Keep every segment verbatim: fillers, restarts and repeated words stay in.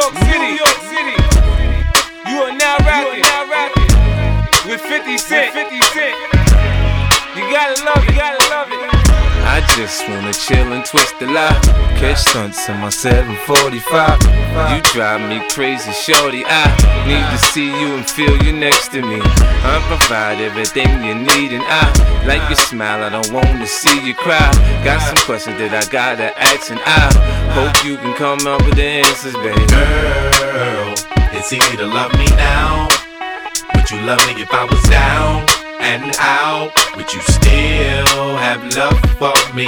York City. New York City. You are now rapping, now rapping with fifty Cent. With fifty Cent. You gotta love it, you gotta love it. I just wanna chill and twist the lie. Catch stunts in my seven forty-five. You drive me crazy, shorty. I need to see you and feel you next to me. I provide everything you need, and I like your smile. I don't wanna see you cry. Got some questions that I gotta ask, and I hope you can come up with the answers, baby. Girl, it's easy to love me now. Would you love me if I was down and out? Would you still have love for me?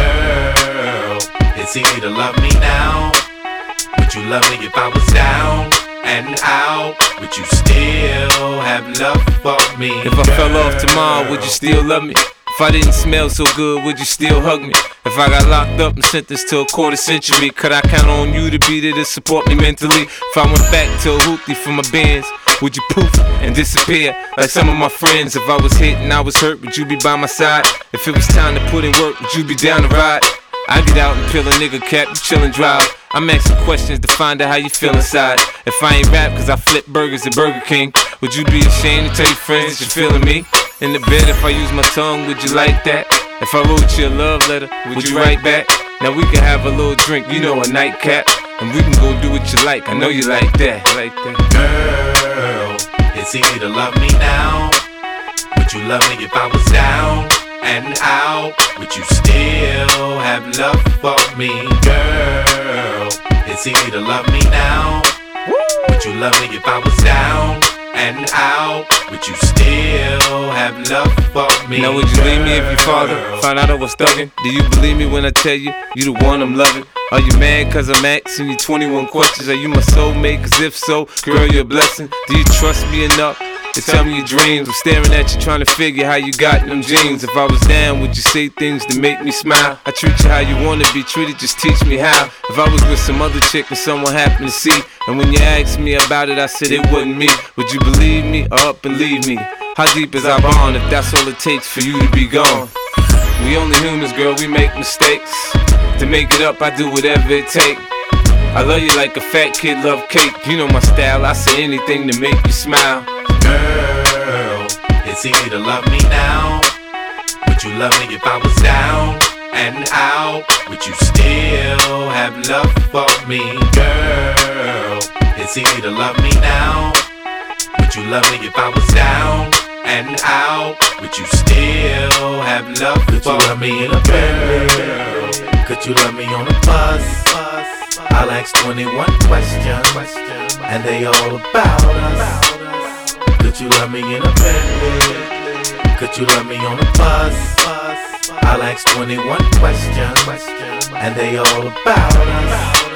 Girl, it's easy to love me now. Would you love me if I was down and out? Would you still have love for me? If I fell off tomorrow, would you still love me? If I didn't smell so good, would you still hug me? If I got locked up and sentenced to a quarter century, could I count on you to be there to support me mentally? If I went back to a hoopty for my bands, would you poof and disappear like some of my friends? If I was hit and I was hurt, would you be by my side? If it was time to put in work, would you be down to ride? I get out and peel a nigga cap, you chill and drive. I'm asking questions to find out how you feel inside. If I ain't rap cause I flip burgers at Burger King, would you be ashamed to tell your friends that you're feeling me? In the bed, if I use my tongue, would you like that? If I wrote you a love letter, would you write back? Now we can have a little drink, you know, a nightcap, and we can go do what you like. I know you like that, like that. Girl, it's easy to love me now. Would you love me if I was down and out? Would you still have love for me? Girl, it's easy to love me now. Would you love me if I was down and out? Would you still have love for me? Now would you leave me if your father found out I was thuggin'? Do you believe me when I tell you, you the one I'm loving? Are you mad cause I'm asking you twenty-one questions? Are you my soulmate? Cause if so, girl, you're a blessing. Do you trust me enough to tell me your dreams? I'm staring at you trying to figure how you got them jeans. If I was down, would you say things to make me smile? I treat you how you wanna be treated, just teach me how. If I was with some other chick and someone happened to see, and when you asked me about it, I said it wasn't me, would you believe me or up and leave me? How deep is our bond if that's all it takes for you to be gone? We only humans, girl, we make mistakes. To make it up, I do whatever it takes. I love you like a fat kid love cake. You know my style, I say anything to make you smile. Girl, it's easy to love me now. Would you love me if I was down and out? Would you still have love for me? Girl, it's easy to love me now. Would you love me if I was down and out? Would you still have love for me? Could you love me in a Bentley? Could you love me on a bus? I'll ask twenty-one questions, and they all about us. Could you love me in a Bentley? Could you love me on a bus? I'll ask twenty-one questions, and they all about us.